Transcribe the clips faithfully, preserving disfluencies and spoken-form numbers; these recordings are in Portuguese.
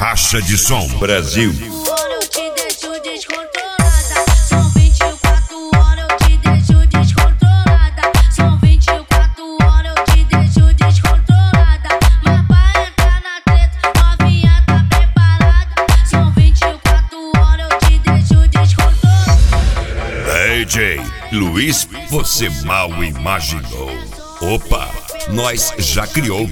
Racha de Som Brasil. Eu te deixo descontrolada. São vinte e quatro horas, eu te deixo descontrolada. São vinte e quatro horas, eu te deixo descontrolada. Mas pra entrar na treta, novinha tá preparada. São vinte e quatro horas, eu te deixo descontrolada. D J Luiz, você mal imaginou. Opa, nós já criou.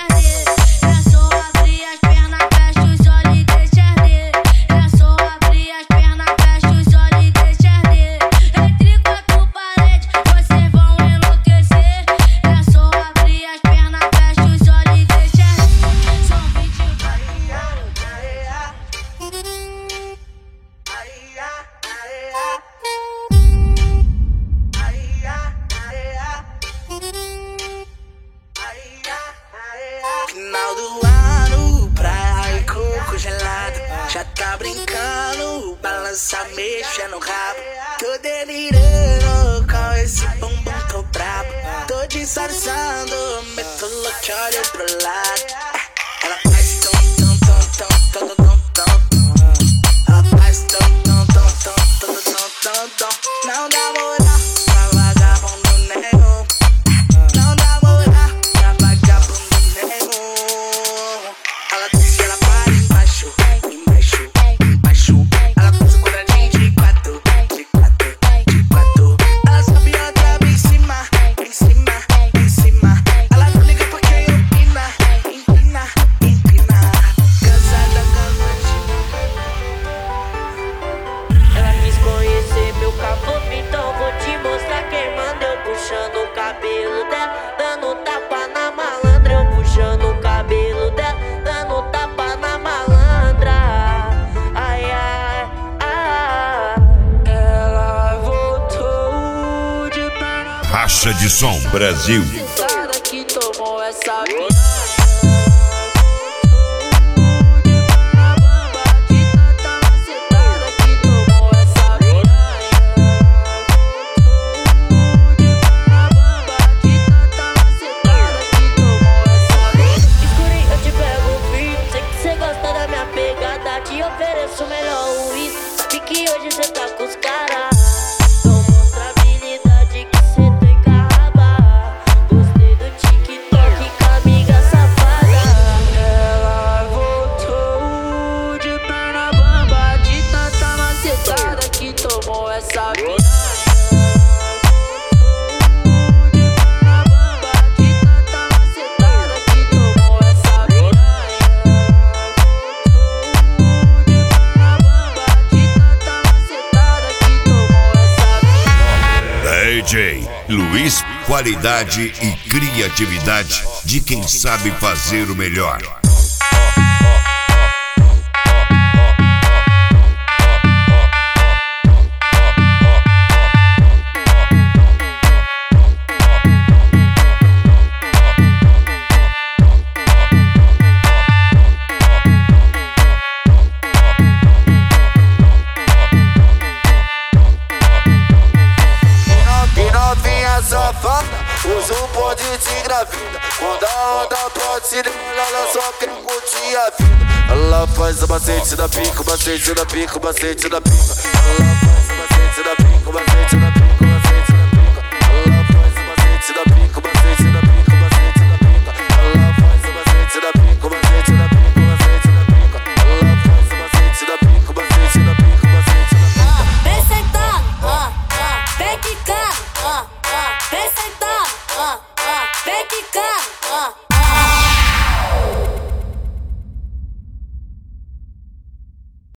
Final do ano, praia e coco gelado. Já tá brincando, balança, mexa no rabo. Tô delirando com esse bumbum, tô brabo. Tô disfarçando, meto louco, olho pro lado. Ela faz tum tum tum tum tum tum tum. Ela faz tum tum tum tum tum tum tum. Não dá moral pra vagabundo nenhum. Não dá moral pra vagabundo nenhum. Ela desce, ela para embaixo, embaixo, embaixo. Ela passa quadradinho de quatro, de quatro, de quatro. Ela sobe a trava em cima, em cima, em cima. Ela não liga porque empina, empina, empina. Cansada, cansada. Ela quis conhecer meu cafoto, então vou te mostrar quem manda. Eu puxando o cabelo dela, dando tapa na malandra. Eu puxando o cabelo dela, dando tapa na malandra. Ai, ai, ai. Ela voltou de Paraná. Racha de Som Brasil. Cara que tomou essa vida. Te ofereço o melhor uísque, que hoje cê tá com os caras. Então mostra a habilidade que cê tem carraba. Gostei do TikTok com a amiga safada. Ela voltou de perna bamba, de tanta macetada que tomou essa vida. D J Luiz, qualidade e criatividade de quem sabe fazer o melhor. Safada, usa o bonde de engravida. Quando a onda pode se ligar, ela só quer curtir a vida. Ela faz o macete da pica, o macete da pica, o macete da pica. Ela faz o macete da pica, o macete da pica, o macete da pica. Ela faz o macete da pica, o macete da pica, o macete da pica. Ela faz o macete da pica, o macete da pica, o macete da pica. Ela faz o macete da pica, o macete da pica, o macete da pica. Vem sentando, ó, ó, vem quicando, ó, ó, vem sentando, ó, ó, vem quicando, ó.